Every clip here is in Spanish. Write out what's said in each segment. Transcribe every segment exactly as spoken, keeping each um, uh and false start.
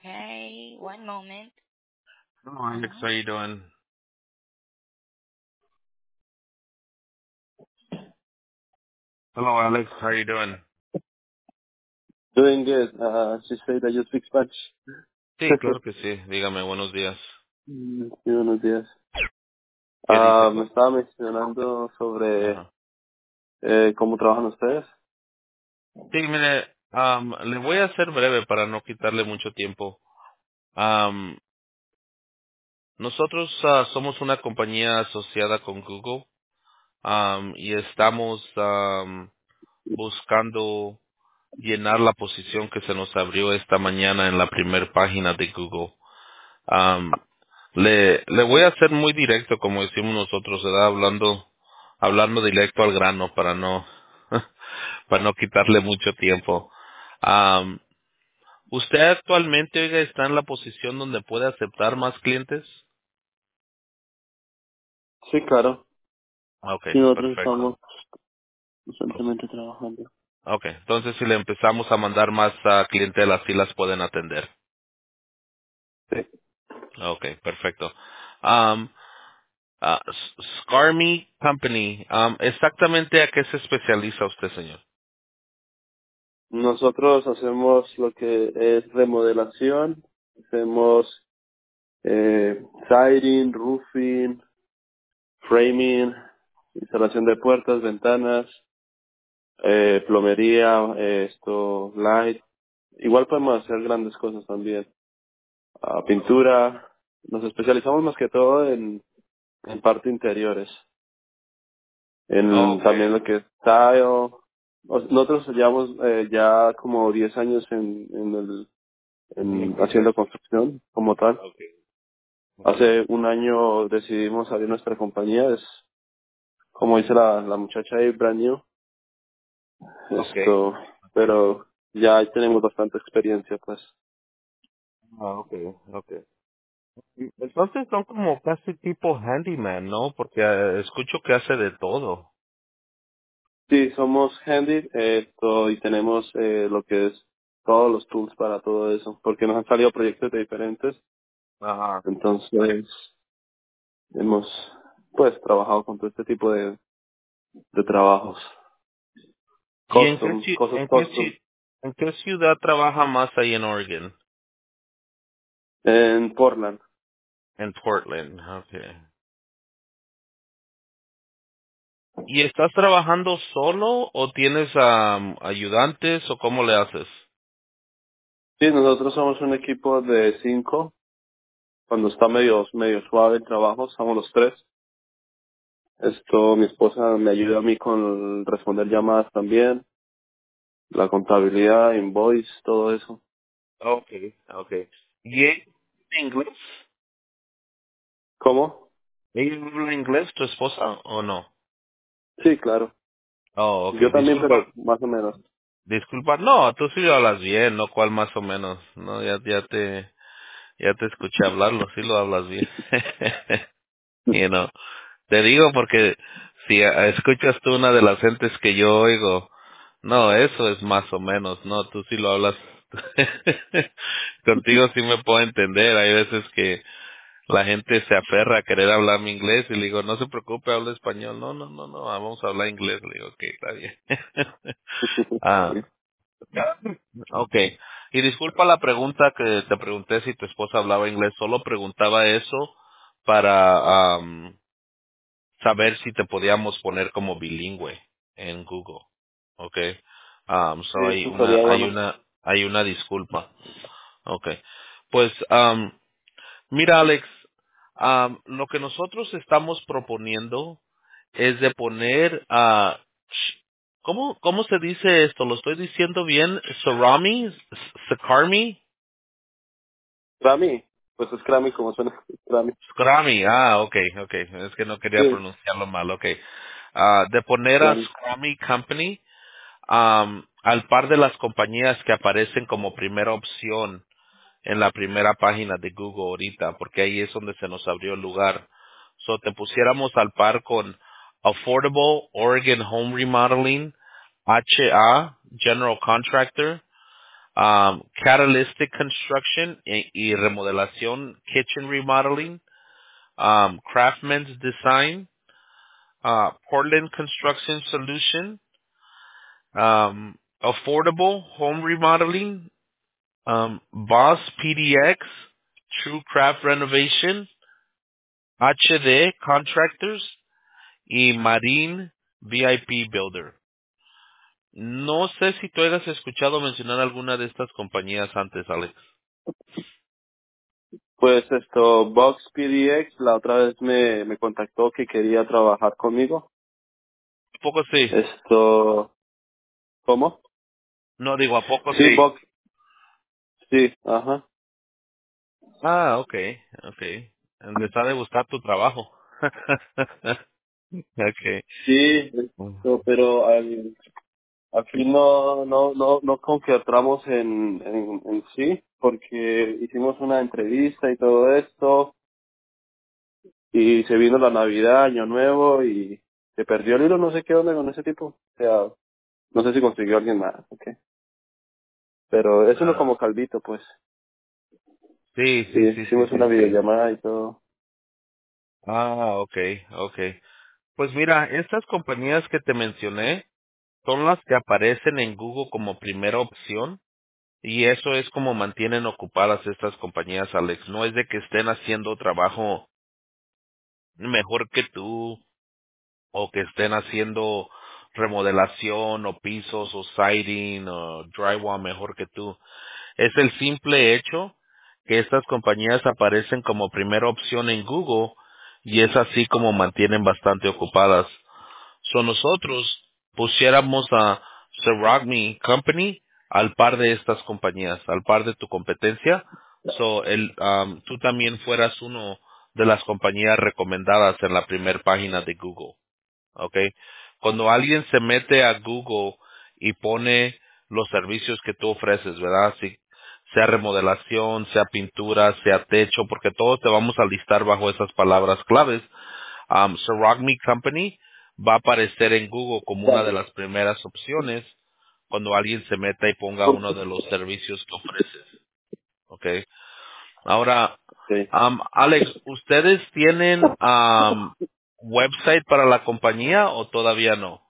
Okay, one moment. Hello, Alex. Uh-huh. How you doing? Hello, Alex. How you doing? Doing good. Uh, she said that you speak Spanish. Sí, claro que sí. Dígame, buenos días. Mm, sí, buenos días. ¿Qué dice? Ah, me co- estaba mencionando sobre Ajá. eh, cómo trabajan ustedes. Sí, mire, am, le voy a ser breve para no quitarle mucho tiempo. Am, nosotros ah, somos una compañía asociada con Google am, y estamos am, buscando llenar la posición que se nos abrió esta mañana en la primera página de Google. Am, le, le voy a ser muy directo, como decimos nosotros, ¿verdad? Hablando, hablando directo al grano para no, para no quitarle mucho tiempo. Am, ¿Usted actualmente, oiga, está en la posición donde puede aceptar más clientes? Sí, claro. Okay, Sí, nosotros perfecto. estamos constantemente trabajando. Okay, entonces si le empezamos a mandar más a clientelas, sí las pueden atender. Sí. Okay, perfecto. Um, uh, S- Scarmy Company, um, exactamente a qué se especializa usted, señor. Nosotros hacemos lo que es remodelación, hacemos eh, siding, roofing, framing, instalación de puertas, ventanas, eh, plomería, eh, esto, light. Igual podemos hacer grandes cosas también. Ah, pintura. Nos especializamos más que todo en, en parte interiores. En Okay. también lo que es tile. O- Nosotros llevamos eh, ya como diez años en, en el, En el en haciendo proceso. construcción como tal. Okay. Okay. Hace un año decidimos abrir nuestra compañía. Es como dice la, la muchacha ahí, brand new. Okay. Esto, pero ya tenemos bastante experiencia, pues. Ah, okay. Okay. Entonces son como casi tipo handyman, ¿no? Porque eh, escucho que hace de todo. Sí, somos handy, esto, y tenemos eh, lo que es todos los tools para todo eso, porque nos han salido proyectos de diferentes, Ajá. entonces hemos pues trabajado con todo este tipo de, de trabajos. ¿Y en qué, Custom, ci- cosas en qué, custom. ci- en qué ciudad trabaja más ahí en Oregon? En Portland. En Portland. Okay. ¿Y estás trabajando solo o tienes am, ayudantes o cómo le haces? Sí, nosotros somos un equipo de cinco, cuando está medio, medio suave el trabajo, somos los tres. Esto, mi esposa me ayuda a mí con responder llamadas también, la contabilidad, invoice, todo eso. Okay. Okay. ¿Y ella habla inglés? ¿Cómo? ¿Ella habla inglés, tu esposa, o no? Sí, claro. Oh, Yo okay. también, Disculpa. pero más o menos. Disculpa. No, tú sí lo hablas bien, ¿no? ¿Cuál más o menos? No, ya, ya te, ya te escuché hablarlo, sí lo hablas bien. you know. Te digo porque si a- escuchas tú una de las gentes que yo oigo, no, eso es más o menos, no, tú sí lo hablas. Contigo sí me puedo entender, hay veces que la gente se aferra a querer hablar mi inglés y le digo, no se preocupe, habla español. No, no, no, no, vamos a hablar inglés. Le digo, ok, está bien. ah, okay. Y disculpa la pregunta que te pregunté si tu esposa hablaba inglés, solo preguntaba eso para am, saber si te podíamos poner como bilingüe en Google. Okay. Um, Sí, so hay eso sería una, hay bueno. una, hay una disculpa. Okay. Pues, um, mira, Alex, am, lo que nosotros estamos proponiendo es de poner a, ¿cómo, cómo se dice esto? ¿Lo estoy diciendo bien? Sarami, Sakarmi, Scrammy. Pues Scrammy como suena. Scrammy. Scrami, ah, okay, okay, es que no quería Sí, pronunciarlo mal, okay. Ah, de poner a Scrammy. Scrami Company am, al par de las compañías que aparecen como primera opción en la primera página de Google ahorita, porque ahí es donde se nos abrió el lugar. So, te pusiéramos al par con Affordable Oregon Home Remodeling, H A, General Contractor, um, Catalytic Construction y, y remodelación, Kitchen Remodeling, um, Craftsman's Design, uh, Portland Construction Solution, um, Affordable Home Remodeling, um, Boss P D X, True Craft Renovation, H D Contractors y Marine V I P Builder. No sé si tú hayas escuchado mencionar alguna de estas compañías antes, Alex. Pues esto, Box P D X la otra vez me, me contactó que quería trabajar conmigo. ¿A poco sí? Esto, ¿cómo? No, digo, ¿a poco Sí, sí? Box, sí, ajá. Ah, okay, okay. Les ha de gustar tu trabajo. Okay. Sí, esto, pero al, al fin no, no, no, no concretamos en, en, en sí, porque hicimos una entrevista y todo esto, y se vino la Navidad, Año Nuevo, y se perdió el hilo, no sé qué onda con ese tipo. O sea, no sé si consiguió alguien más, ok. Pero es uno Ah, como calvito, pues. sí, Sí, sí, sí, sí, hicimos una sí. videollamada y todo. Ah, okay, okay. Pues mira, estas compañías que te mencioné son las que aparecen en Google como primera opción y eso es como mantienen ocupadas estas compañías, Alex. No es de que estén haciendo trabajo mejor que tú o que estén haciendo remodelación o pisos o siding o drywall mejor que tú. Es el simple hecho que estas compañías aparecen como primera opción en Google y es así como mantienen bastante ocupadas. So nosotros pusiéramos a Ceragmi Company al par de estas compañías, al par de tu competencia. So el, um, tú también fueras uno de las compañías recomendadas en la primera página de Google. Okay. Cuando alguien se mete a Google y pone los servicios que tú ofreces, ¿verdad? Si, sea remodelación, sea pintura, sea techo, porque todos te vamos a listar bajo esas palabras claves. Um, Ceragmi Company va a aparecer en Google como una de las primeras opciones cuando alguien se meta y ponga uno de los servicios que ofreces. Okay. Ahora, Sí. um, Alex, ¿ustedes tienen um, website para la compañía o todavía no?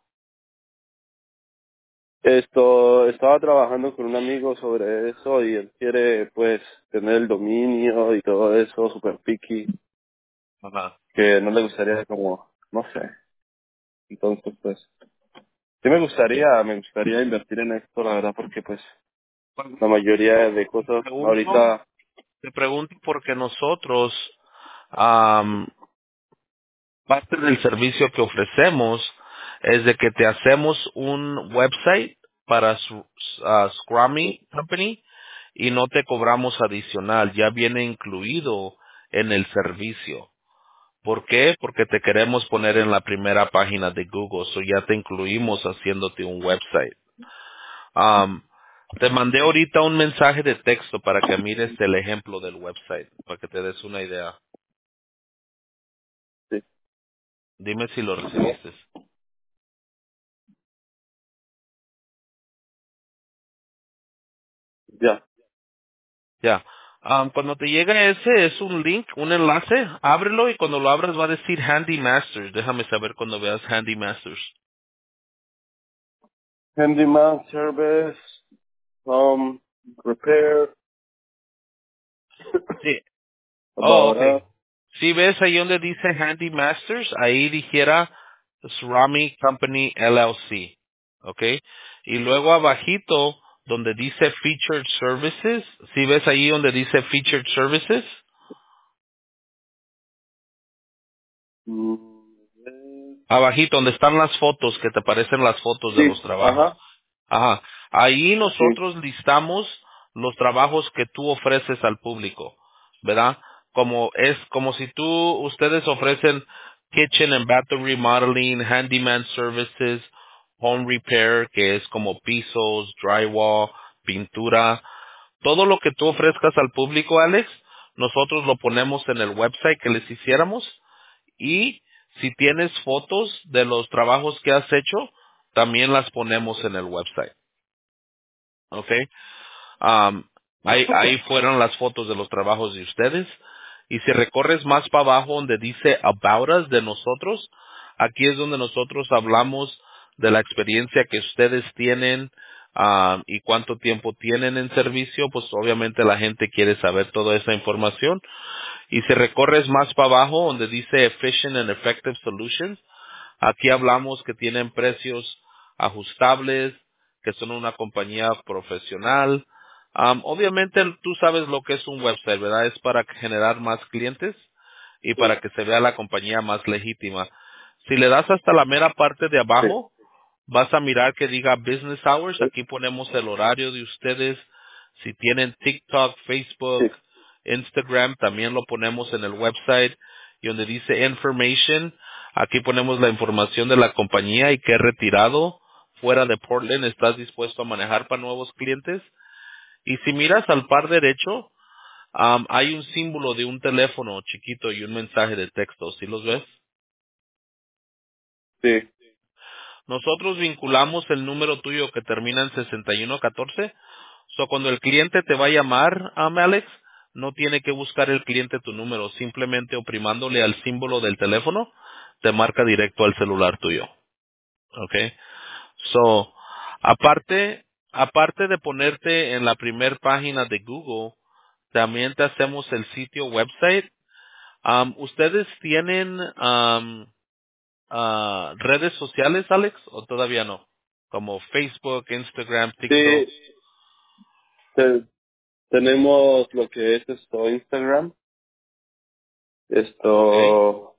Esto, estaba trabajando con un amigo sobre eso y él quiere, pues, tener el dominio y todo eso, super picky, Ajá. que no le gustaría como, no sé. Entonces, pues, sí me gustaría, me gustaría invertir en esto, la verdad, porque, pues, la mayoría de Te cosas pregunto, ahorita, te pregunto porque nosotros, um, parte del servicio que ofrecemos es de que te hacemos un website para su, uh, Scrummy Company y no te cobramos adicional, ya viene incluido en el servicio. ¿Por qué? Porque te queremos poner en la primera página de Google, so ya te incluimos haciéndote un website. Um, te mandé ahorita un mensaje de texto para que mires el ejemplo del website, para que te des una idea. sí, Dime si lo recibiste. ya. Ya. Am, cuando te llega ese, es un link, un enlace, ábrelo y cuando lo abras va a decir Handy Masters. Déjame saber cuando veas Handy Masters. Handyman service, um, repair, Sí. Oh, about okay. us. Si ves ahí donde dice Handy Masters, ahí dijera Cerami Company L L C. Okay. Y luego abajito, donde dice Featured Services, si ves ahí donde dice Featured Services, Mm, abajito donde están las fotos, que te aparecen las fotos de los sí, trabajos. ajá, Ajá. Ahí sí. nosotros listamos los trabajos que tú ofreces al público, ¿verdad? Como es como si tú ustedes ofrecen kitchen and bathroom remodeling, handyman services, home repair, que es como pisos, drywall, pintura, todo lo que tú ofrezcas al público, Alex, nosotros lo ponemos en el website que les hiciéramos y si tienes fotos de los trabajos que has hecho, también las ponemos en el website. ¿Ok? Um, ahí, ahí fueron las fotos de los trabajos de ustedes. Y si recorres más para abajo donde dice About Us de nosotros, aquí es donde nosotros hablamos de la experiencia que ustedes tienen um, y cuánto tiempo tienen en servicio. Pues obviamente la gente quiere saber toda esa información. Y si recorres más para abajo donde dice Efficient and Effective Solutions, aquí hablamos que tienen precios ajustables, que son una compañía profesional. Am, obviamente tú sabes lo que es un website, ¿verdad? Es para generar más clientes y para Sí, que se vea la compañía más legítima. Si le das hasta la mera parte de sí, abajo, vas a mirar que diga Business Hours. Aquí ponemos el horario de ustedes. Si tienen TikTok, sí, Facebook, Instagram, también lo ponemos en el website. Y donde dice Information, aquí ponemos la información de la compañía y que es retirado fuera de Portland, estás dispuesto a manejar para nuevos clientes. Y si miras al par derecho, am, hay un símbolo de un teléfono chiquito y un mensaje de texto. ¿Sí los ves? sí. Nosotros vinculamos el número tuyo que termina en sesenta y uno catorce. So, cuando el cliente te va a llamar, um, Alex, no tiene que buscar el cliente tu número. Simplemente oprimándole al símbolo del teléfono, te marca directo al celular tuyo. Okay. So, aparte, aparte de ponerte en la primer página de Google, también te hacemos el sitio website. Um, ¿Ustedes tienen um, ah, redes sociales, Alex, o todavía no? Como Facebook, Instagram, TikTok. Sí, te- tenemos lo que es esto, Instagram. Okay. Esto,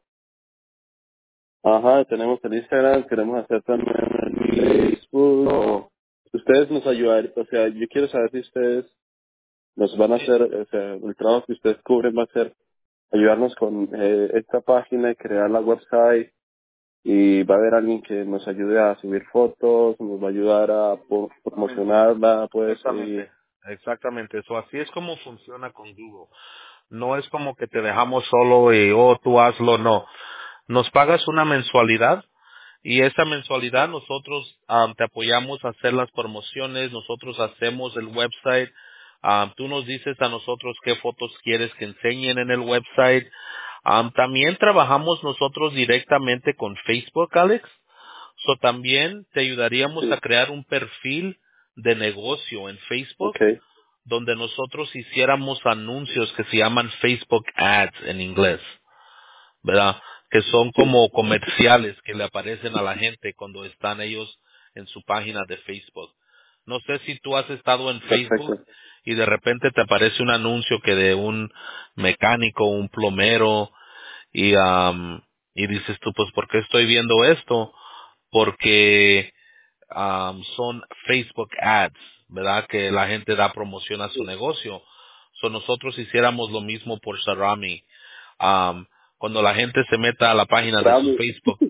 ajá, tenemos el Instagram, queremos hacer también el Facebook. O- ustedes nos ayudan, o sea, yo quiero saber si ustedes nos van a Sí. hacer, o sea, el trabajo que ustedes cubren va a ser ayudarnos con eh, esta página, crear la website, y va a haber alguien que nos ayude a subir fotos, nos va a ayudar a po- Exactamente. promocionarla, pues, y Exactamente. Exactamente. Eso así es como funciona con Google. No es como que te dejamos solo y, oh, tú hazlo, no. Nos pagas una mensualidad y esa mensualidad nosotros am, te apoyamos a hacer las promociones, nosotros hacemos el website, am, tú nos dices a nosotros qué fotos quieres que enseñen en el website. Am, también trabajamos nosotros directamente con Facebook, Alex. So también te ayudaríamos a sí, crear un perfil de negocio en Facebook okay, donde nosotros hiciéramos anuncios que se llaman Facebook Ads en inglés. ¿Verdad? Que son sí, como comerciales que le aparecen a la gente cuando están ellos en su página de Facebook. No sé si tú has estado en Facebook perfecto. y de repente te aparece un anuncio que de un mecánico, un plomero y am, y dices tú, pues, ¿por qué estoy viendo esto? Porque am, son Facebook ads, ¿verdad? Que la gente da promoción a su negocio. So nosotros hiciéramos lo mismo por Sarami. Am, cuando la gente se meta a la página de su Rami. Facebook.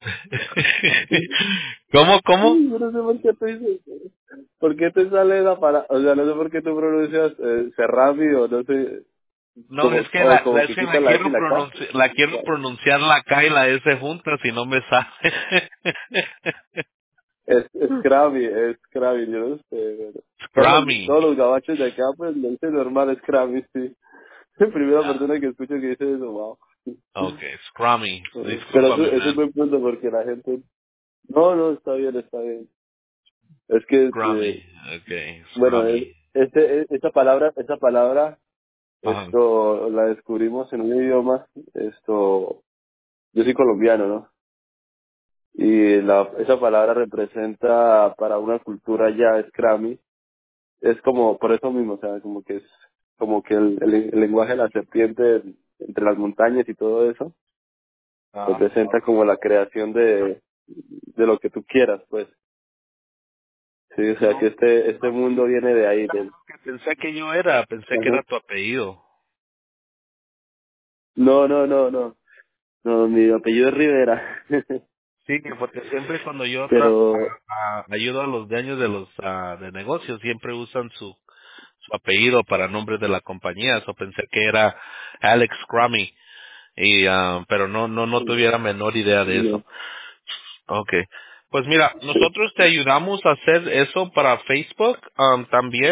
¿Cómo, cómo? Yo no sé por qué te dices, por qué te sale la palabra, o sea, no sé por qué tú pronuncias eh, Serrami o no sé, No, como, es que o la, la, como es que que la quitan la S y quiero la K. pronunciar, la quiero pronunciar la K y la S juntas y no me sale. Es, es Krabi, es Krabi, yo no sé, pero todos los, Scrummy. todos los gabachos de acá, pues, lo dicen normal, es Krabi, sí. Primera Ah, persona que escucho que dice eso, wow. okay, Scrummy. Ujú. Pero eso, Discúlpame, eso es man. buen punto porque la gente... No, no, está bien, está bien. Es que, Scrummy. eh, Okay, bueno, es, Scrummy. este, es- esa palabra, esa palabra, Ajá. esto, la descubrimos en un idioma, esto, yo soy colombiano, ¿no? Y la, esa palabra representa para una cultura ya Scrummy, es como, por eso mismo, o sea, como que es, como que el, el, el lenguaje de la serpiente entre las montañas y todo eso, Ah, representa okay. como la creación de, de lo que tú quieras, pues. Sí, o sea, que No, este, este no, mundo viene de ahí, del, que pensé que yo era, pensé que ajá. era tu apellido. No, no, no, no, no, mi apellido es Rivera. Sí, porque siempre cuando yo tra Pero, a- a- ayudo a los dueños de los ah, de negocios, siempre usan su su apellido para nombre de la compañía. So pensé que era Alex Scrummy, y ah, pero no no no tuviera menor idea de eso. no, Okay. Pues mira, nosotros te ayudamos a hacer eso para Facebook um, también.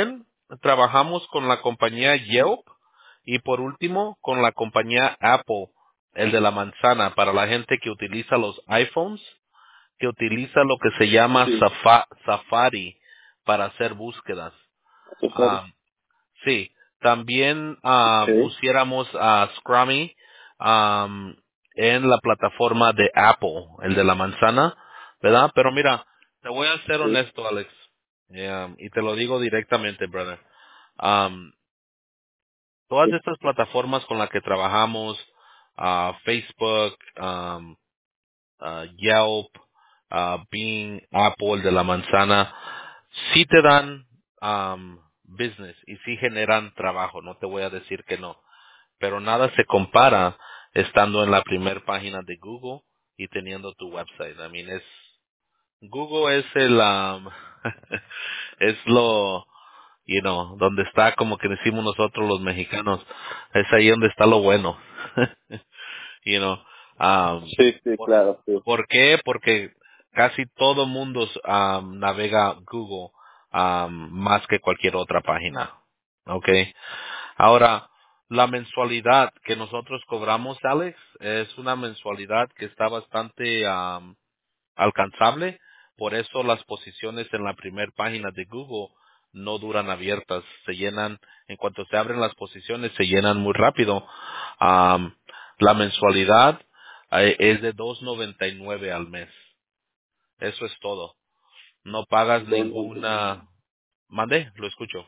trabajamos con la compañía Yelp y por último con la compañía Apple, el de la manzana, para la gente que utiliza los iPhones, que utiliza lo que se llama Sí, Safa- Safari para hacer búsquedas. Safari. Ah, sí, también ah, Okay, pusiéramos a Scrummy am, en la plataforma de Apple, el de la manzana, ¿verdad? Pero mira, te voy a ser sí, honesto, Alex, yeah, y te lo digo directamente, brother. Am, todas sí, estas plataformas con las que trabajamos, ah, Facebook, am, ah, Yelp, ah, Bing, Apple, el de la manzana, sí te dan am, business y sí generan trabajo, no te voy a decir que no, pero nada se compara estando en la primera página de Google y teniendo tu website. I mean, es Google es el am, es lo you know, donde está como que decimos nosotros los mexicanos, es ahí donde está lo bueno. you know, um, sí, sí, ¿por, claro, sí. ¿por qué? Porque casi todo mundo um, navega Google um, más que cualquier otra página. Okay. Ahora, la mensualidad que nosotros cobramos, Alex, es una mensualidad que está bastante um, alcanzable. Por eso las posiciones en la primera página de Google no duran abiertas, se llenan, en cuanto se abren las posiciones, se llenan muy rápido. Am, la mensualidad eh, es de dos noventa y nueve al mes. Eso es todo. No pagas Dos noventa y nueve. ninguna... ¿Mande? Lo escucho.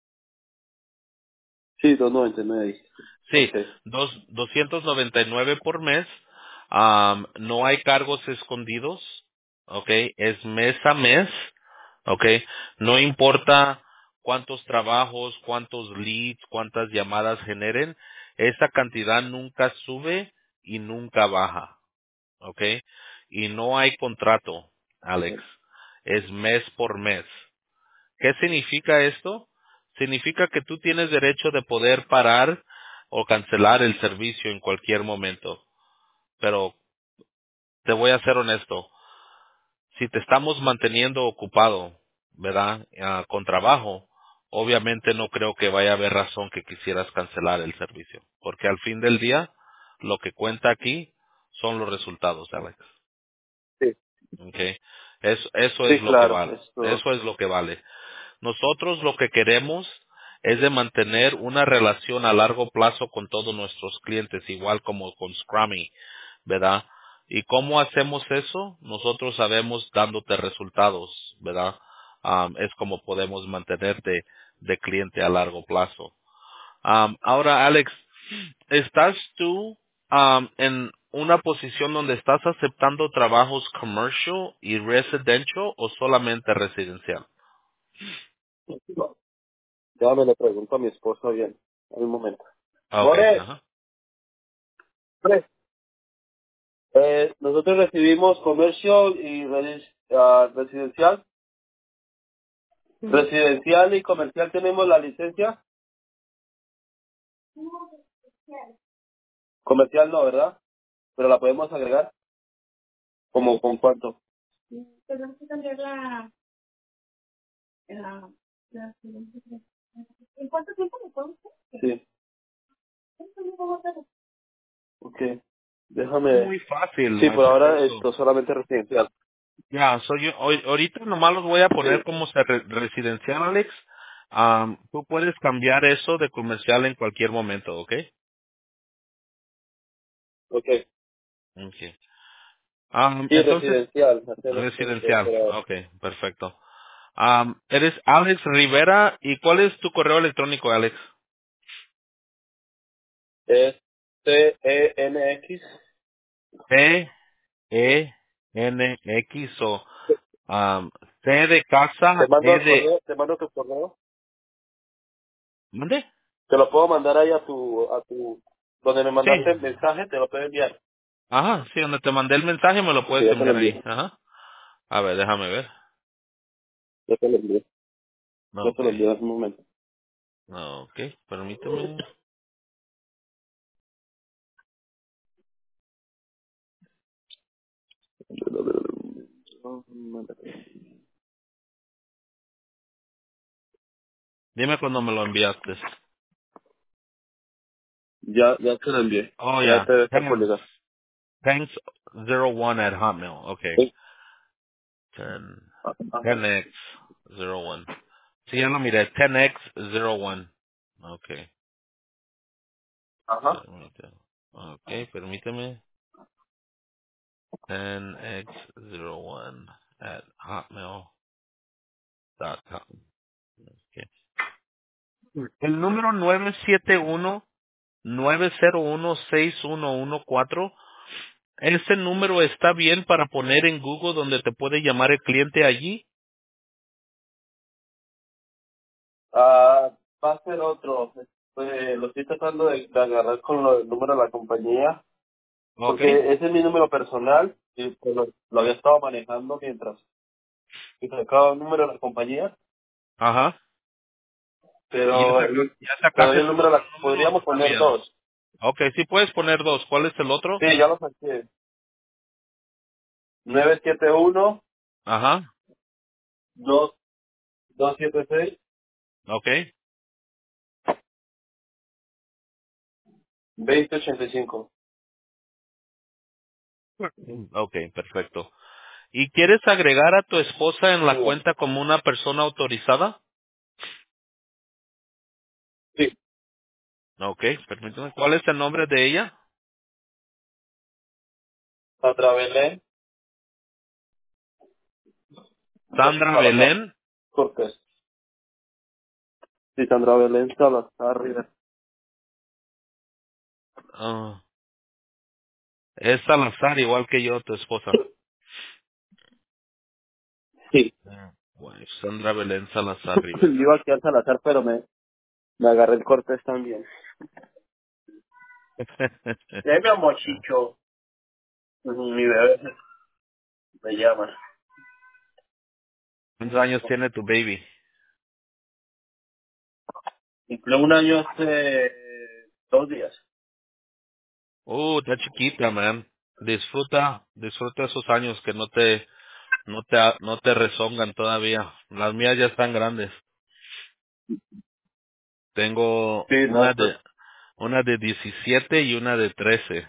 Sí, dos noventa y nueve dijiste. Sí, Okay, dos, doscientos noventa y nueve por mes. Am, no hay cargos escondidos. ¿Ok? Es mes a mes. ¿Ok? No importa cuántos trabajos, cuántos leads, cuántas llamadas generen. Esa cantidad nunca sube y nunca baja. ¿Ok? Y no hay contrato, Alex. okay, Es mes por mes. ¿Qué significa esto? Significa que tú tienes derecho de poder parar o cancelar el servicio en cualquier momento. Pero te voy a ser honesto. Si te estamos manteniendo ocupado, ¿verdad? Ah, con trabajo, obviamente no creo que vaya a haber razón que quisieras cancelar el servicio. Porque al fin del día, lo que cuenta aquí son los resultados, Alex. sí, Okay. Eso, eso es sí, lo que claro, vale. esto, Eso es lo que vale. Nosotros lo que queremos es de mantener una relación a largo plazo con todos nuestros clientes, igual como con Scrummy, ¿verdad? ¿Y cómo hacemos eso? Nosotros sabemos dándote resultados, ¿verdad? Am, es como podemos mantenerte de cliente a largo plazo. Am, ahora, Alex, ¿estás tú am, en una posición donde estás aceptando trabajos commercial y residential o solamente residencial? déjame le pregunto a mi esposa bien, en un momento. Ah, okay, More, ajá. More, eh, nosotros recibimos comercio y resi- ah, residencial. Residencial y comercial tenemos la licencia. Comercial no, ¿verdad? Pero la podemos agregar. ¿Como con cuánto? Sí, ok. Déjame. Muy fácil Sí, por hacer ahora eso. esto solamente residencial. Ya, soy yo, hoy- ahorita nomás los voy a poner Sí, como se- re- residencial, Alex. Am, tú puedes cambiar eso de comercial en cualquier momento, ¿ok? ok. Okay. Am, Sí, entonces, residencial. Hacemos residencial residencial, por ahora. ok, perfecto. Am, eres Alex Rivera, ¿y cuál es tu correo electrónico, Alex? Es T E N X. P E N X o am, C de casa, Te mando E el de... correo, te mando tu correo. ¿Mande? Te lo puedo mandar ahí a tu, a tu, donde me Sí. mandaste el mensaje, te lo puedo enviar. Ajá, sí, donde te mandé el mensaje me lo Sí, puedes ya te lo enviar ahí. envío. Ajá. A ver, déjame ver. Ya te lo envío. Ya te lo Okay. envío en un momento. Okay, permíteme. Dime cuando me lo enviaste. Ya, ya te lo envié. Oh, Ya ya. te debe estar por Thanks, llegar. thanks zero one at Hotmail. Okay. Sí. ten, Ajá. ten x zero one. Sí, ya lo miré. ten x zero one. Okay. Ajá. Permíteme. Okay, permíteme. ten x zero one at hotmail dot com. Okay. El número nueve siete uno nueve cero uno seis uno uno cuatro, ¿ese número está bien para poner en Google donde te puede llamar el cliente allí? Ah, va a ser otro. Pues, lo estoy tratando de, de agarrar con lo, el número de la compañía, Okay. porque ese es mi número personal y pues, lo, lo había estado manejando mientras y sacaba un número de la compañía, Ajá. ¿Y ya, pero saca- el, ya te doy sacaste el el número de otro la, número o podríamos poner todavía? dos. Okay, sí puedes poner dos. ¿Cuál es el otro? Sí, ya lo saqué. nueve siete uno Ajá. dos dos siete seis Okay. veinte ochenta y cinco. Okay, perfecto. ¿Y quieres agregar a tu esposa en la Sí, cuenta como una persona autorizada? sí. Okay, permíteme. ¿Cuál es el nombre de ella? Sandra Belén Sandra Salazar Belén. Cortés. Sí, Sandra Belén Salazar Rivera. Ah, es Salazar, igual que yo, tu esposa. Sí. Ah, bueno, Sandra Belén Salazar Yo Rivera. iba aquí al Salazar, pero me, me agarré el Cortés también. Eh, mi amor, Chicho. Mi bebé me llama. ¿Cuántos años tiene tu baby? Cumplió un año hace dos días. Uh, está chiquita, man. Disfruta, disfruta esos años que no te, no te, no te rezongan todavía. Las mías ya están grandes. Tengo Sí, una no, pues, de, una de diecisiete y una de trece.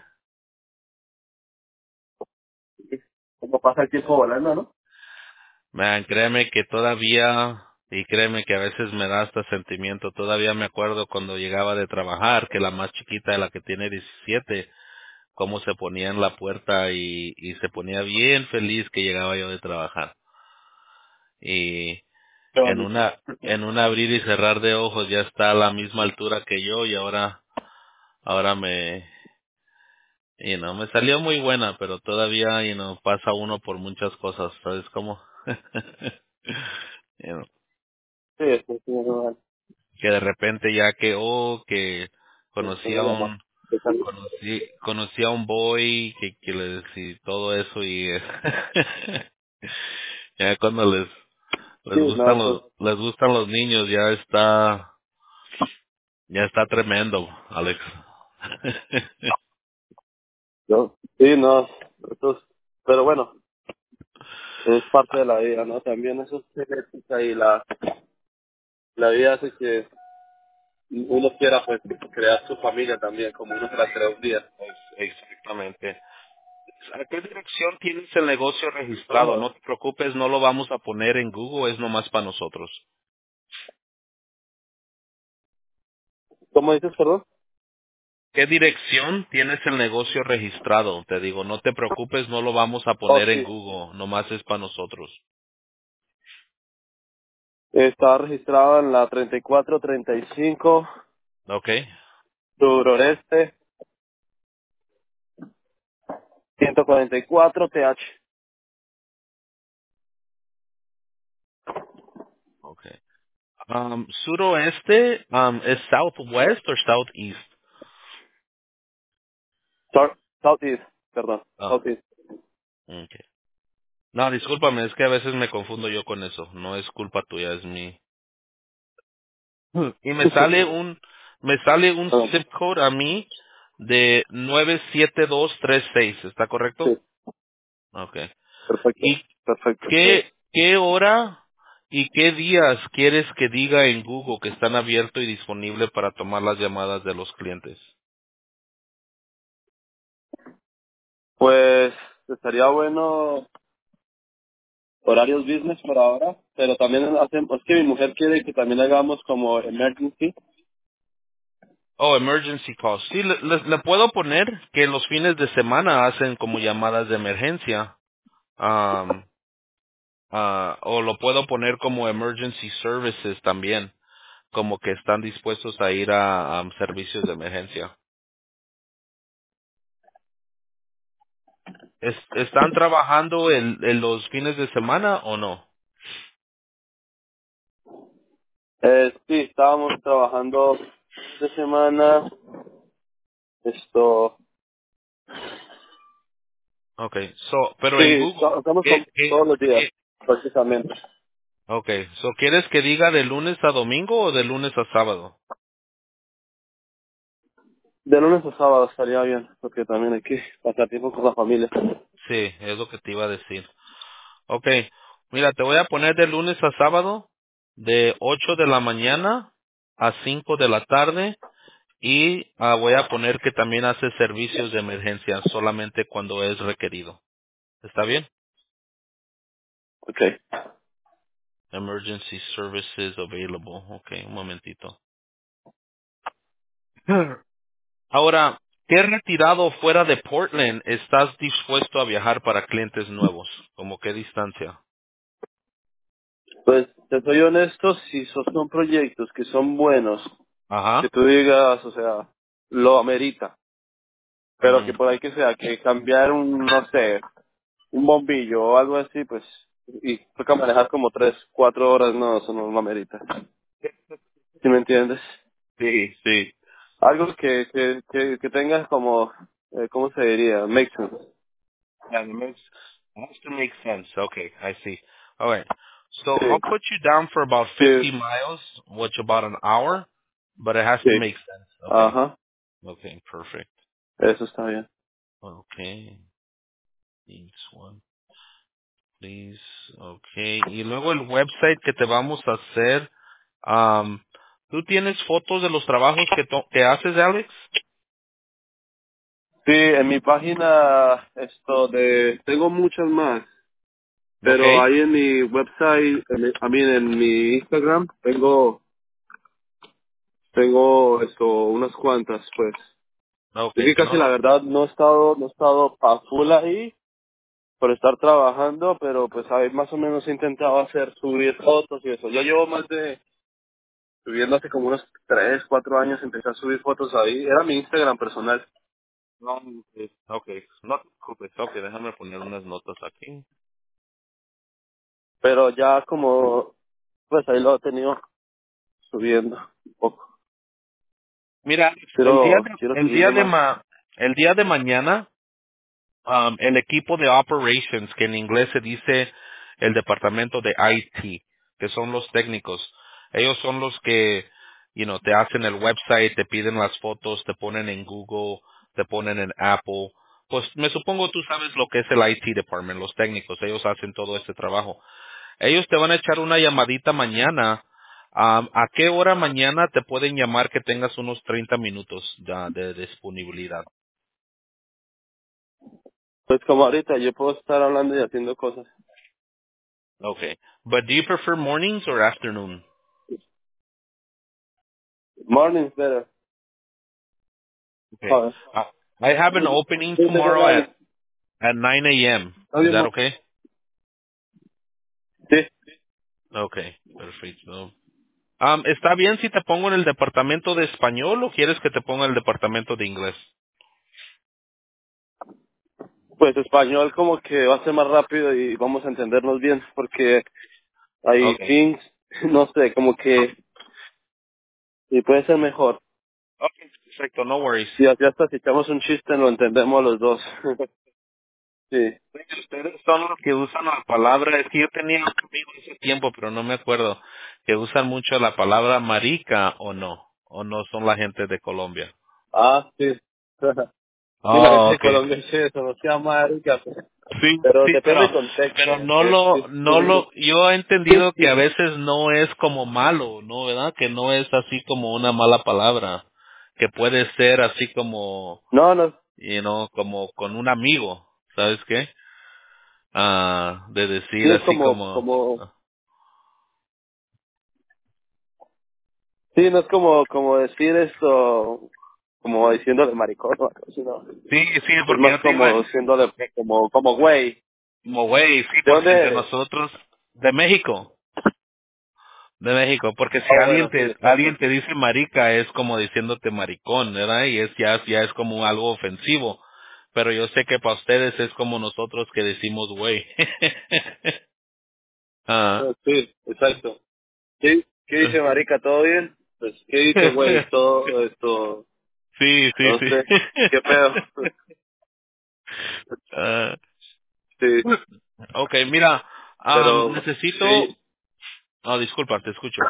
como pasa el tiempo volando, ¿no? Man, créeme que todavía, y créeme que a veces me da hasta sentimiento, todavía me acuerdo cuando llegaba de trabajar, que la más chiquita de la que tiene diecisiete, cómo se ponía en la puerta y, y se ponía bien feliz que llegaba yo de trabajar. Y Qué en bonito. una, en un abrir y cerrar de ojos ya está a la misma altura que yo y ahora, ahora me, you know, me salió muy buena, pero todavía, you know, pasa uno por muchas cosas, ¿sabes cómo? You know, Sí, sí, sí, no, que de repente ya que, oh, que no, conocí a no, no, un, no. conocí, conocí a un boy, que, que les, y todo eso y, ya cuando les, Sí, les gustan no, pues, los, les gustan los niños, ya está, ya está tremendo, Alex. no. Sí, no, eso es- pero bueno, es parte de la vida, ¿no? También eso es genética y la, la vida hace que uno quiera pues crear su familia también, como uno se la crea un día. Exactamente. ¿A qué dirección tienes el negocio registrado? Ajá. No te preocupes, no lo vamos a poner en Google, es nomás para nosotros. ¿Cómo dices, perdón? ¿Qué dirección tienes el negocio registrado? Te digo, no te preocupes, no lo vamos a Oh, poner en sí. Google, nomás es para nosotros. Está registrado en la treinta y cuatro treinta y cinco ¿Ok? suroreste ciento cuarenta y cuatro T H. Ok. Um, suroeste, um, ¿es southwest o southeast? Sor- Southeast, perdón, Ah, Southeast. ok. No, discúlpame, es que a veces me confundo yo con eso. No es culpa tuya, es mi. Y me sale un, me sale un Perdón. zip code a mí de nueve siete dos tres seis, ¿está correcto? Sí, Okay. perfecto, ¿Y perfecto. Sí. qué, qué hora ¿Y qué días quieres que diga en Google que están abiertos y disponibles para tomar las llamadas de los clientes? Pues estaría bueno horarios business por ahora, pero también hacemos, es que mi mujer quiere que también hagamos como emergency. Oh, emergency calls. Sí, le, le- le puedo poner que los fines de semana hacen como llamadas de emergencia. Um, ah, o lo puedo poner como emergency services también, como que están dispuestos a ir a, a servicios de emergencia. Es- ¿Están trabajando en, en los fines de semana o no? Eh, sí, estábamos trabajando esta semana, esto, Okay, so, pero sí, en esta- Google, estamos ¿qué, con qué, todos los días, qué? prácticamente. Okay, so, ¿quieres que diga de lunes a domingo o de lunes a sábado? De lunes a sábado estaría bien, porque también hay que pasar tiempo con la familia. Sí, es lo que te iba a decir. Okay, mira, te voy a poner de lunes a sábado, de ocho de la mañana a cinco de la tarde, y ah, voy a poner que también hace servicios de emergencia solamente cuando es requerido. ¿Está bien? Okay. Emergency services available. Okay, un momentito. Ahora, ¿qué retirado fuera de Portland estás dispuesto a viajar para clientes nuevos? ¿Cómo qué distancia? Pues te soy honesto, si son son proyectos que son buenos, que Ajá. tú digas, o sea, lo amerita, pero Mm, que por ahí que sea, que cambiar un, no sé, un bombillo o algo así, pues, y toca manejar como tres, cuatro horas, no, eso no lo amerita. ¿Sí me entiendes? sí, sí. Algo que, que, que, que tengas como, eh, ¿cómo se diría? Make sense. Yeah, it makes it has to make sense. Okay, I see. All right. So Sí, I'll put you down for about sí, fifty miles, which about an hour, but it has to sí. make sense. Okay. Ajá, Okay, perfect. eso está bien. Okay. Needs one, please. Okay. Y luego el website que te vamos a hacer. Um, ¿Tú tienes fotos de los trabajos que, to- que haces, Alex? Sí, en mi página, esto de, tengo muchas más. Pero Okay. ahí en mi website, en mi- a mí en mi Instagram, tengo, tengo esto, unas cuantas, pues. Es Okay. que No, casi la no. verdad no he estado, no he estado a full ahí por estar trabajando, pero pues ahí más o menos he intentado hacer, subir fotos y eso. Yo llevo más de, subiendo hace como unos tres, cuatro años, empecé a subir fotos ahí. Era mi Instagram personal. No, okay. Okay. No te preocupes. Okay, déjame poner unas notas aquí. Pero ya como, pues ahí lo he tenido subiendo un poco. Mira, el día Quiero, de, quiero el día subirle de más. ma, el día de mañana, um, el equipo de operations, que en inglés se dice el departamento de I T, que son los técnicos, ellos son los que, you know, te hacen el website, te piden las fotos, te ponen en Google, te ponen en Apple. Pues me supongo tú sabes lo que es el I T department, los técnicos, ellos hacen todo este trabajo. Ellos te van a echar una llamadita mañana. Am, ¿A qué hora mañana te pueden llamar que tengas unos treinta minutos ya de disponibilidad? Pues como ahorita yo puedo estar hablando y haciendo cosas. Okay. But do you prefer mornings or afternoon? Morning's better. Okay. Joder. Uh, I have an opening Sí, tengo tomorrow at, horario. at nine a m. ¿Está Is bien, that mo- okay? Sí. Okay. Perfecto. Um, ¿Está bien si te pongo en el departamento de español o quieres que te ponga en el departamento de inglés? Pues español como que va a ser más rápido y vamos a entendernos bien porque hay Okay. things, no sé, como que y puede ser mejor. Okay. Perfecto. No worries. Si así hasta si echamos un chiste lo entendemos los dos. Sí. Ustedes son los que usan la palabra, es que yo tenía un amigo hace tiempo, pero no me acuerdo, que usan mucho la palabra marica o no, o no son la gente de Colombia. Ah, sí. Sí, la gente Oh, de okay. Colombia dice eso, no sea marica. Sí, Pero sí, depende del pero, pero contexto. no Es, lo, es, no es- lo, yo he entendido que a veces no es como malo, ¿no? ¿Verdad? Que no es así como una mala palabra, que puede ser así como, no, no, you know, como con un amigo, ¿sabes qué? Ah, de sí decir es así como, como, como, sí, no es como, como decir esto, como diciéndole maricón o algo así, ¿no? sí, sí, Es porque más yo te iba, como diciéndole, como, como güey. como güey, sí, ¿De porque dónde entre eres? nosotros, de México, de México, porque si Oh, alguien bueno, sí, te, alguien exacto. te dice marica es como diciéndote maricón, ¿verdad? Y es ya, ya es como algo ofensivo. Pero yo sé que para ustedes es como nosotros que decimos güey. Ah. Ah, sí, exacto. ¿Qué, qué dice marica? ¿Todo bien? Pues, ¿qué dice güey? Todo esto, Sí, sí, no sí. sé, ¿qué pedo? Ah, Sí, okay, mira, am, pero, necesito, sí, oh, disculpa, te escucho.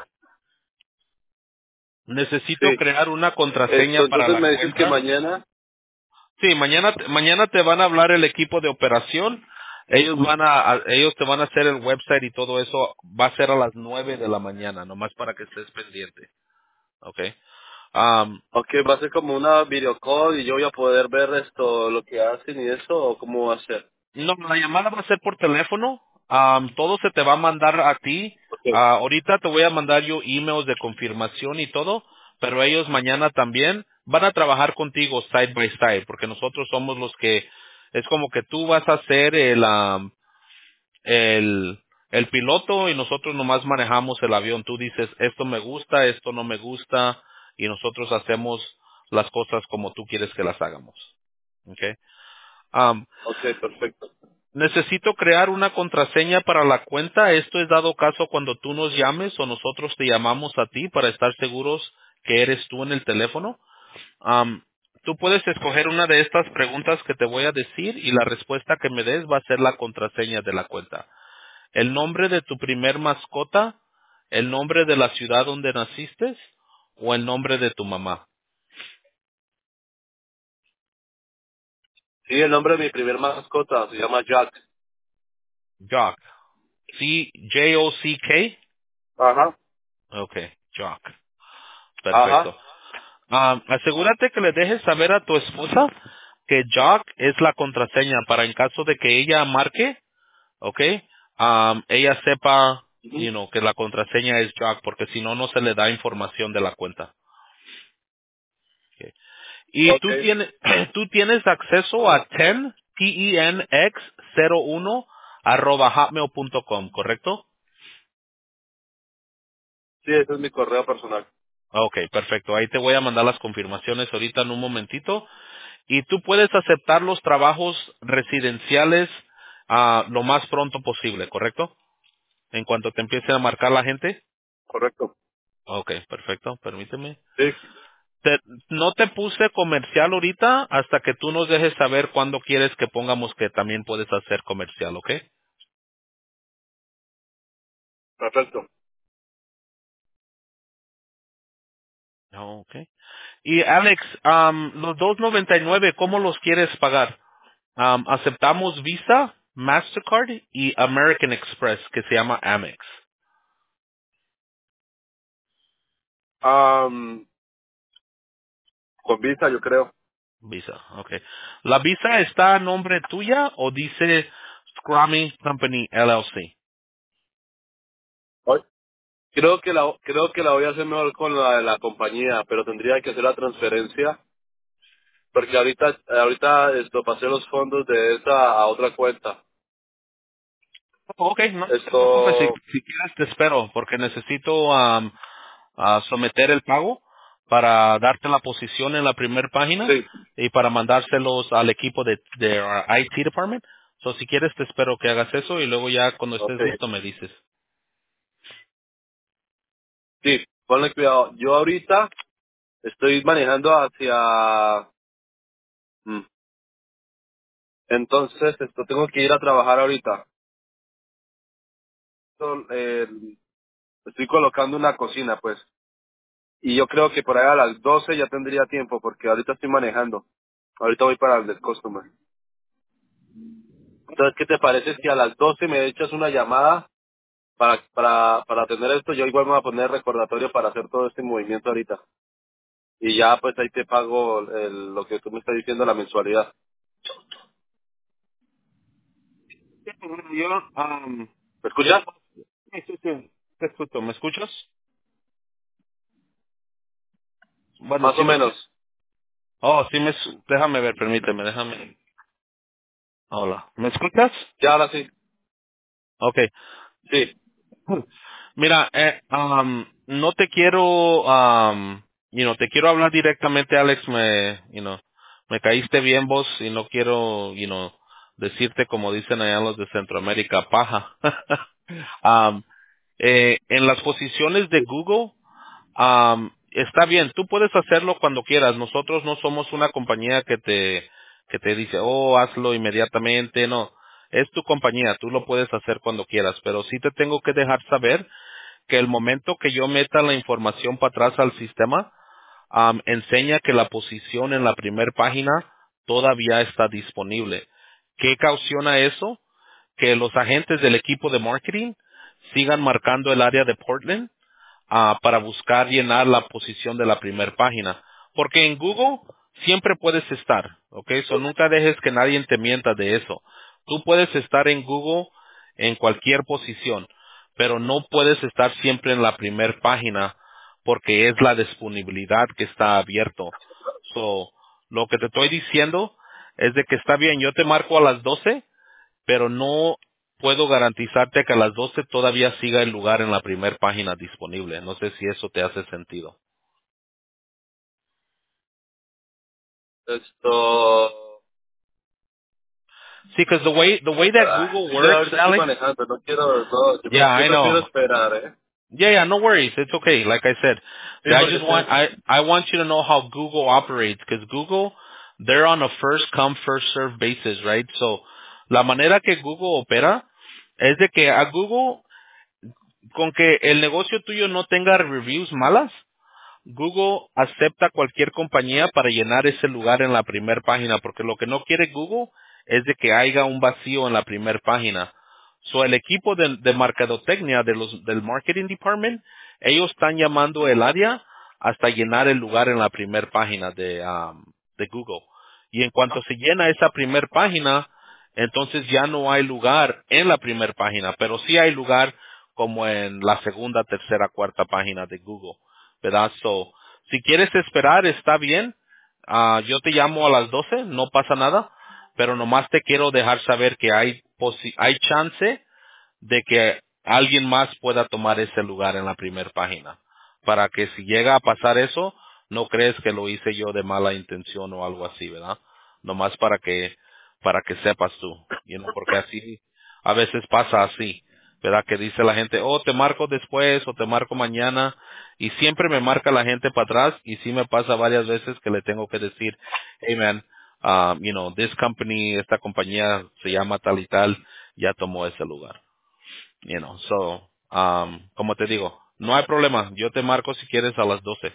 Necesito sí. crear una contraseña Esto, para entonces la me dices que cuenta. mañana, Sí, mañana, mañana te van a hablar el equipo de operación. Ellos van a, a- ellos te van a hacer el website y todo eso. Va a ser a las nueve de la mañana, nomás para que estés pendiente. Okay. Am, ok, va a ser como una video call y yo voy a poder ver esto, lo que hacen y eso, o cómo va a ser. no, la llamada va a ser por teléfono. Am, todo se te va a mandar a ti. Ok, Ah, ahorita te voy a mandar yo emails de confirmación y todo, pero ellos mañana también van a trabajar contigo side by side, porque nosotros somos los que, es como que tú vas a ser el, am, el, el piloto y nosotros nomás manejamos el avión. Tú dices, esto me gusta, esto no me gusta, y nosotros hacemos las cosas como tú quieres que las hagamos. Okay. Am, ok, perfecto. necesito crear una contraseña para la cuenta. Esto es dado caso cuando tú nos llames o nosotros te llamamos a ti para estar seguros que eres tú en el teléfono. Am, tú puedes escoger una de estas preguntas que te voy a decir y la respuesta que me des va a ser la contraseña de la cuenta. El nombre de tu primer mascota, el nombre de la ciudad donde naciste o el nombre de tu mamá. Sí, el nombre de mi primer mascota se llama Jack. Jock. C J O C K. Ajá, Okay, Jock. ajá. Perfecto. Ah, asegúrate que le dejes saber a tu esposa que Jock es la contraseña para en caso de que ella marque, ¿ok? Am, ella sepa, Ujú. you know, que la contraseña es Jock, porque si no, no se le da información de la cuenta. Ok. Y Ok, tú tienes, tú tienes acceso a ten, T E N X cero uno arroba hotmail punto com, ¿correcto? sí, ese es mi correo personal. Ok, perfecto. Ahí te voy a mandar las confirmaciones ahorita en un momentito. Y tú puedes aceptar los trabajos residenciales ah, lo más pronto posible, ¿correcto? En cuanto te empiece a marcar la gente. Correcto. Ok, perfecto, permíteme. Sí, Te- no te puse comercial ahorita hasta que tú nos dejes saber cuándo quieres que pongamos que también puedes hacer comercial, ¿ok? perfecto. No, ok. Y Alex, am, los dos noventa y nueve, ¿cómo los quieres pagar? Am, aceptamos Visa, Mastercard y American Express, que se llama Amex. Am, con visa, yo creo. Visa, okay. ¿La visa está a nombre tuya o dice Scrummy Company L L C? Hoy. Creo que la creo que la voy a hacer mejor con la de la compañía, pero tendría que hacer la transferencia porque ahorita ahorita esto pasé los fondos de esa a otra cuenta. Ok, no, no te preocupes, si, Esto si quieres te espero, porque necesito am, a someter el pago para darte la posición en la primera página sí, y para mandárselos al equipo de, de our I T department. So, si quieres te espero que hagas eso y luego ya cuando estés okay. listo me dices. Sí, ponle cuidado. Yo ahorita estoy manejando hacia mm, entonces esto tengo que ir a trabajar ahorita. Esto, eh, estoy colocando una cocina, pues. Y yo creo que por ahí a las doce ya tendría tiempo porque ahorita estoy manejando. Ahorita voy para el del customer. Entonces, ¿qué te parece si a las doce me echas una llamada para, para, para tener esto? Yo igual me voy a poner recordatorio para hacer todo este movimiento ahorita. Y ya, pues ahí te pago el, lo que tú me estás diciendo, la mensualidad. Sí, bueno, yo, um, ¿Me escuchas? sí, sí, sí, te escucho. ¿Me escuchas? Bueno, Más sí o me... menos. Oh, sí me... es- Déjame ver, permíteme, déjame... Hola. ¿Me escuchas? Ya, ahora sí. Okay. Sí. Mira, eh, um, no te quiero, um, you know, te quiero hablar directamente, Alex, me, you know, me caíste bien vos y no quiero, you know, decirte como dicen allá los de Centroamérica, paja. Um, eh, en las posiciones de Google, um, está bien, tú puedes hacerlo cuando quieras. Nosotros no somos una compañía que te, que te dice, oh, hazlo inmediatamente, no. Es tu compañía, tú lo puedes hacer cuando quieras, pero sí te tengo que dejar saber que el momento que yo meta la información para atrás al sistema, am, enseña que la posición en la primera página todavía está disponible. ¿Qué causona eso? Que los agentes del equipo de marketing sigan marcando el área de Portland ah, para buscar llenar la posición de la primera página. Porque en Google siempre puedes estar, ¿ok? So nunca dejes que nadie te mienta de eso. Tú puedes estar en Google en cualquier posición, pero no puedes estar siempre en la primera página porque es la disponibilidad que está abierto. So, lo que te estoy diciendo es de que está bien, yo te marco a las doce, pero no puedo garantizarte que a las doce todavía siga el lugar en la primera página disponible. No sé si eso te hace sentido. Esto... Sí, because the way, the way that ah, Google es que works, ahorita estoy Alex. manejando, no quiero... No, yo, Yeah, pre- yo I prefiero know. esperar, ¿eh? Yeah, yeah, no worries. It's okay. Like I said, Sí, I porque just want, estoy... I, I want you to know how Google operates, because Google, they're on a first come, first serve basis, right? So, la manera que Google opera es de que a Google, con que el negocio tuyo no tenga reviews malas, Google acepta cualquier compañía para llenar ese lugar en la primera página, porque lo que no quiere Google es de que haya un vacío en la primera página. So, el equipo de, de mercadotecnia de los, del marketing department, ellos están llamando el área hasta llenar el lugar en la primera página de, um, de Google. Y en cuanto se llena esa primera página, entonces ya no hay lugar en la primera página, pero sí hay lugar como en la segunda, tercera, cuarta página de Google. ¿Verdad? So, si quieres esperar, está bien. Ah, yo te llamo a las doce, no pasa nada, pero nomás te quiero dejar saber que hay posi- hay chance de que alguien más pueda tomar ese lugar en la primera página. Para que si llega a pasar eso, no crees que lo hice yo de mala intención o algo así, ¿verdad? Nomás para que, para que sepas tú, you know, porque así, a veces pasa así, ¿verdad? Que dice la gente, oh, te marco después o te marco mañana, y siempre me marca la gente para atrás, y sí me pasa varias veces que le tengo que decir, hey man, um, you know, this company, esta compañía se llama tal y tal, ya tomó ese lugar. You know, so, um, como te digo, no hay problema. Yo te marco si quieres a las doce.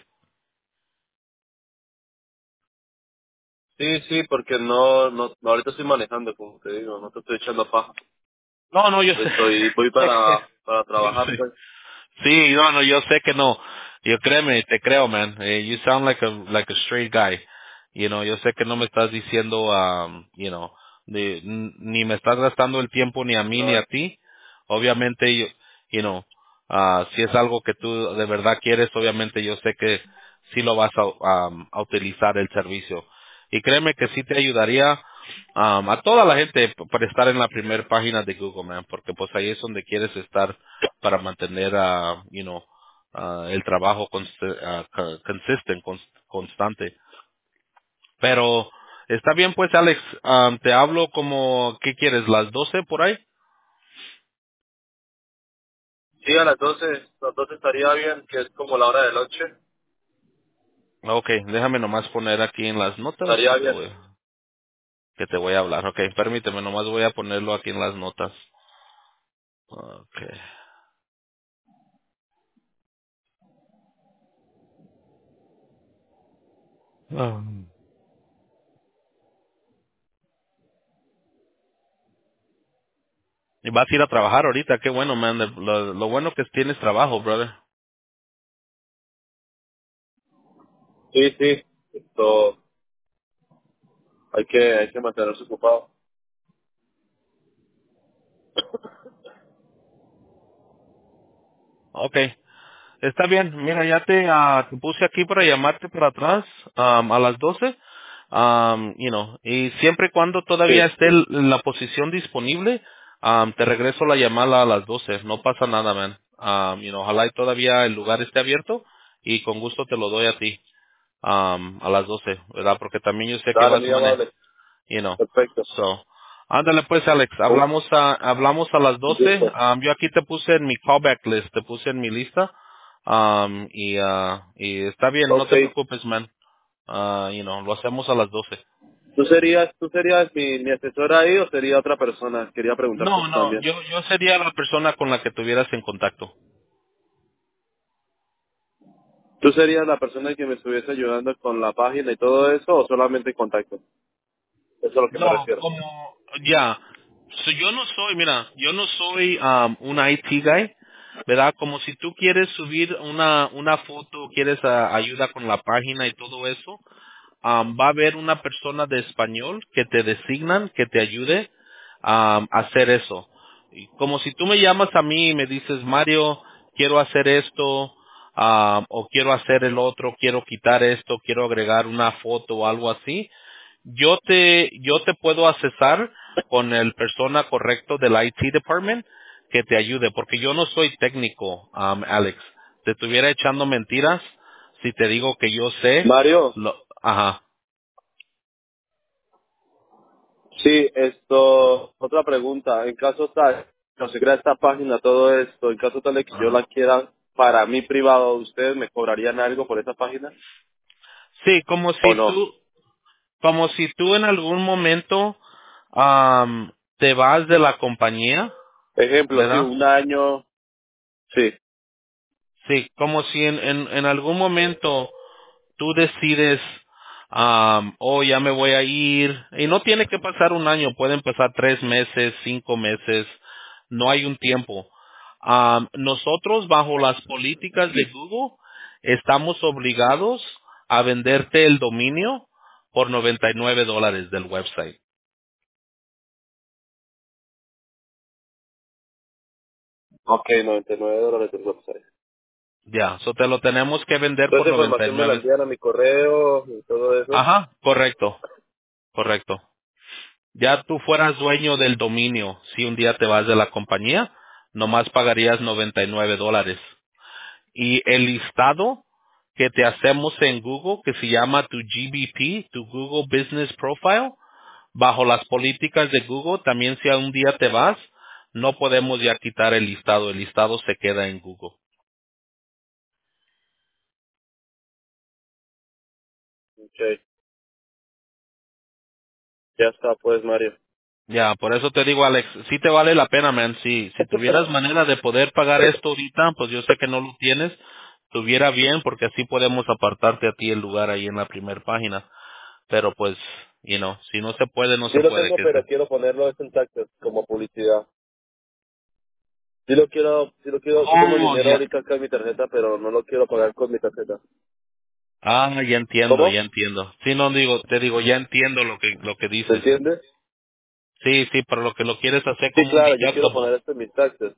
Sí, sí, porque no, no, no, ahorita estoy manejando, como te digo, no te estoy echando paja. No, no, yo sé. Estoy, voy para, para Yo trabajar, sé. pues. Sí, no, no, yo sé que no. Yo créeme, te creo, man. Eh, you sound like a like a straight guy. You know, yo sé que no me estás diciendo, um, you know, ni, ni me estás gastando el tiempo ni a mí ni No, a ti. Obviamente, yo, you know, ah, si es algo que tú de verdad quieres, obviamente yo sé que sí lo vas a, um, a utilizar el servicio. Y créeme que sí te ayudaría um, a toda la gente p- para estar en la primera página de Google, man, porque pues ahí es donde quieres estar para mantener, ah, you know, ah, el trabajo const- ah, co- consistent, cons- constante. Pero está bien, pues, Alex, um, te hablo como, ¿qué quieres? ¿Las doce por ahí? sí, a las doce, las doce estaría bien, que es como la hora de noche. Ok, déjame nomás poner aquí en las notas Estaría que te bien. voy, que te voy a hablar. Ok, permíteme, nomás voy a ponerlo aquí en las notas. Ok. Ah. Y vas a ir a trabajar ahorita, qué bueno, man. Lo, lo bueno que tienes trabajo, brother. Sí, sí. Esto, hay que, hay que mantenerse ocupado. Okay. Está bien, mira, ya te, ah, te puse aquí para llamarte para atrás um, a las doce, um, you know, y siempre y cuando todavía Sí. esté el- la posición disponible, um, te regreso la llamada a las doce, no pasa nada, man. Um, you know, ojalá y todavía el lugar esté abierto y con gusto te lo doy a ti um, a las doce, ¿verdad? Porque también yo sé que Dale, vas muy manejar, amable. you know. Perfecto. So, ándale pues, Alex, Un hablamos a, hablamos a las doce. gusto. Um, yo aquí te puse en mi callback list, te puse en mi lista. Um, y, ah, y está bien, no Ok. te preocupes, man. Ah, you know, lo hacemos a las doce. ¿Tú serías, tú serías mi, mi asesora ahí o sería otra persona? Quería preguntarte No, eso no, también. yo, yo sería la persona con la que tuvieras en contacto. ¿Tú serías la persona que me estuviese ayudando con la página y todo eso o solamente contacto? Eso es a lo que me No, refiero. como, ya, so, yo no soy, mira, yo no soy um, un I T guy, ¿verdad? Como si tú quieres subir una, una foto, quieres ah, ayuda con la página y todo eso, um, va a haber una persona de español que te designan, que te ayude um, a hacer eso. Y como si tú me llamas a mí y me dices, Mario, quiero hacer esto, um, o quiero hacer el otro, quiero quitar esto, quiero agregar una foto o algo así, yo te, yo te puedo accesar con el persona correcto del I T department que te ayude, porque yo no soy técnico, um, Alex. Te estuviera echando mentiras si te digo que yo sé Mario, lo, ajá. sí, esto, otra pregunta. En caso tal, no se crea esta página, todo esto, en caso tal de que yo Ajá. la quiera para mí privado, ¿ustedes me cobrarían algo por esa página Sí, como o si no? tú, como si tú en algún momento am, te vas de la compañía, Ejemplo, sí, ¿verdad? un año, sí. Sí, como si en, en, en algún momento tú decides, am, oh, ya me voy a ir, y no tiene que pasar un año, pueden pasar tres meses, cinco meses, no hay un tiempo. Am, nosotros, bajo las políticas de Google, estamos obligados a venderte el dominio por noventa y nueve dólares del website. Ok, noventa y nueve dólares el website. Ya, eso te lo tenemos que vender Toda por esa noventa y información me la nueve. envían a mi correo y todo eso. Ajá, correcto, correcto. Ya tú fueras dueño del dominio, si un día te vas de la compañía, nomás pagarías noventa y nueve dólares. Y el listado que te hacemos en Google, que se llama tu G B P, tu Google Business Profile, bajo las políticas de Google, también si un día te vas, no podemos ya quitar el listado, el listado se queda en Google. Ok, ya está pues, Mario. Ya, por eso te digo, Alex, sí te vale la pena, man. Si, si tuvieras manera de poder pagar esto ahorita, pues yo sé que no lo tienes, tuviera bien, porque así podemos apartarte a ti el lugar ahí en la primera página. Pero pues, you know, si no se puede, no Sí se lo puede, tengo, que pero se. quiero ponerlo en taxes como publicidad. Sí lo quiero, sí lo quiero, sí tengo el Oh, dinero ya. ahorita acá en mi tarjeta, pero no lo quiero pagar con mi tarjeta. Ah, ya entiendo, ¿Cómo? ya entiendo. Sí, no digo, te digo, ya entiendo lo que, lo que ¿Se dices. entiende? Sí, sí, pero lo que lo quieres hacer Sí, como un claro, yo quiero deductible. poner esto en mis taxes.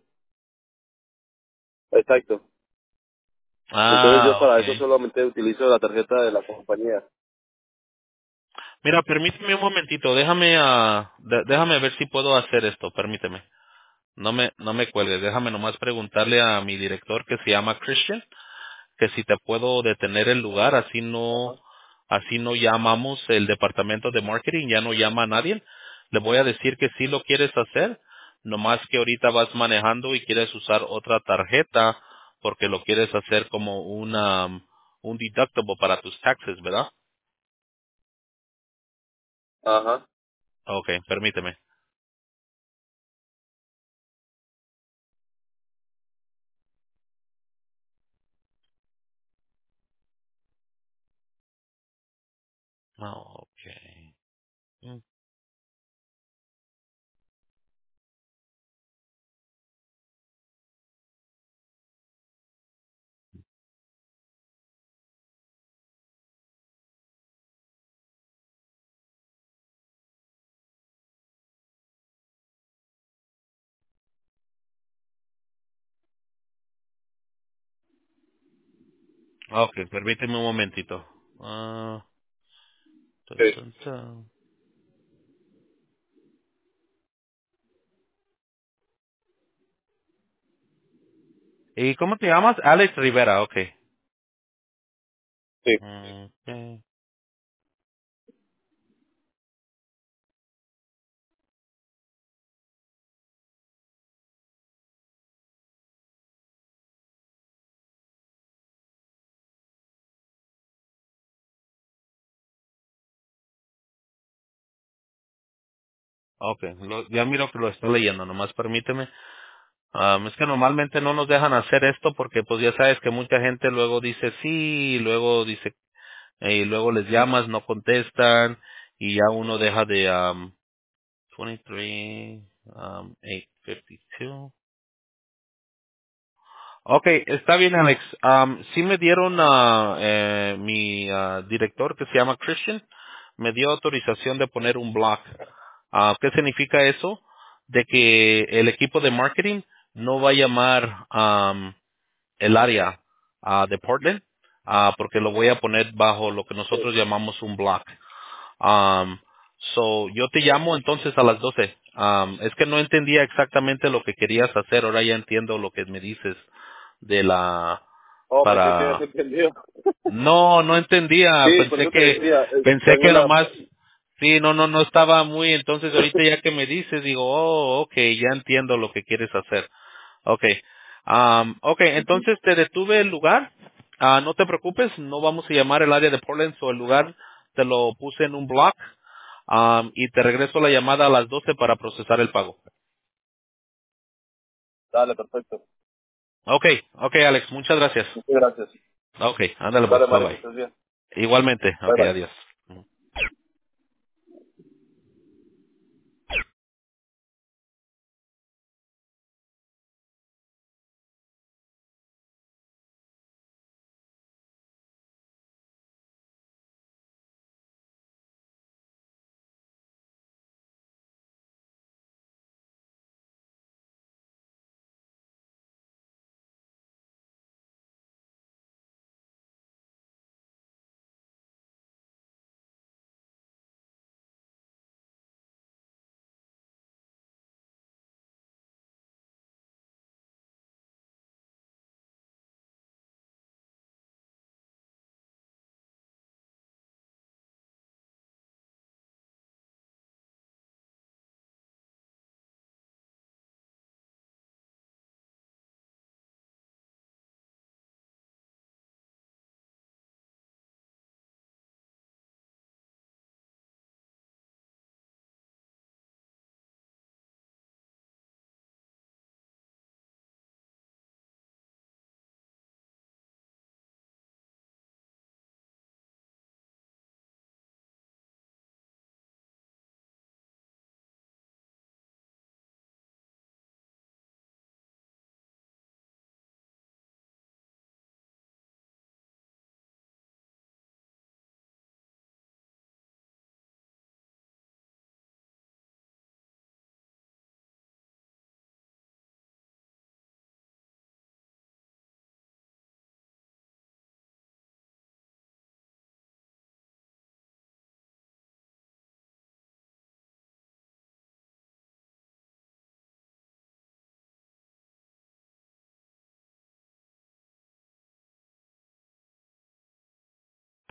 Exacto. Entonces yo Ah, para eso okay. solamente utilizo la tarjeta de la compañía. Mira, permíteme un momentito, déjame, ah, de- déjame ver si puedo hacer esto, permíteme. No me, no me cuelgues, déjame nomás preguntarle a mi director que se llama Christian, que si te puedo detener el lugar, así no, Ajá. así no llamamos el departamento de marketing, ya no llama a nadie. Le voy a decir que sí lo quieres hacer, nomás que ahorita vas manejando y quieres usar otra tarjeta porque lo quieres hacer como una, un deductible para tus taxes, ¿verdad? Ajá. Okay, permíteme. Oh, okay. Ok, permíteme un momentito. Ah, tun, Sí, tun, tun. ¿Y cómo te llamas? Alex Rivera, ok. sí. Ok. Ok, lo- ya miro que lo estoy leyendo, nomás permíteme. Am, es que normalmente no nos dejan hacer esto porque pues ya sabes que mucha gente luego dice sí, y luego dice, eh, y luego les llamas, no contestan, y ya uno deja de um, veintitrés, um, ochocientos cincuenta y dos. Ok, está bien, Alex. Um, sí me dieron a mi ah, director, que se llama Christian, me dio autorización de poner un block. Ah, ¿qué significa eso? De que el equipo de marketing no va a llamar um, el área ah, de Portland, ah, porque lo voy a poner bajo lo que nosotros llamamos un block. Um, so, yo te llamo entonces a las doce. Um, es que no entendía exactamente lo que querías hacer, ahora ya entiendo lo que me dices de la Oh, pensé que habías para entendido. no no entendía, Sí, por pensé eso te que decía, eh, pensé tengo que la... nomás sí, no no no estaba muy, entonces ahorita ya que me dices digo, "Oh, okay, ya entiendo lo que quieres hacer." Okay. Um, okay, entonces te detuve el lugar. Ah, no te preocupes, no vamos a llamar el área de Portland o el lugar te lo puse en un block. Um, y te regreso la llamada a las doce para procesar el pago. Dale, perfecto. Okay, okay, Alex, muchas gracias. Muchas gracias. Okay, ándale pues, Dale, bye Mario, que bye. estés bien. Igualmente, Bye, okay, bye. adiós.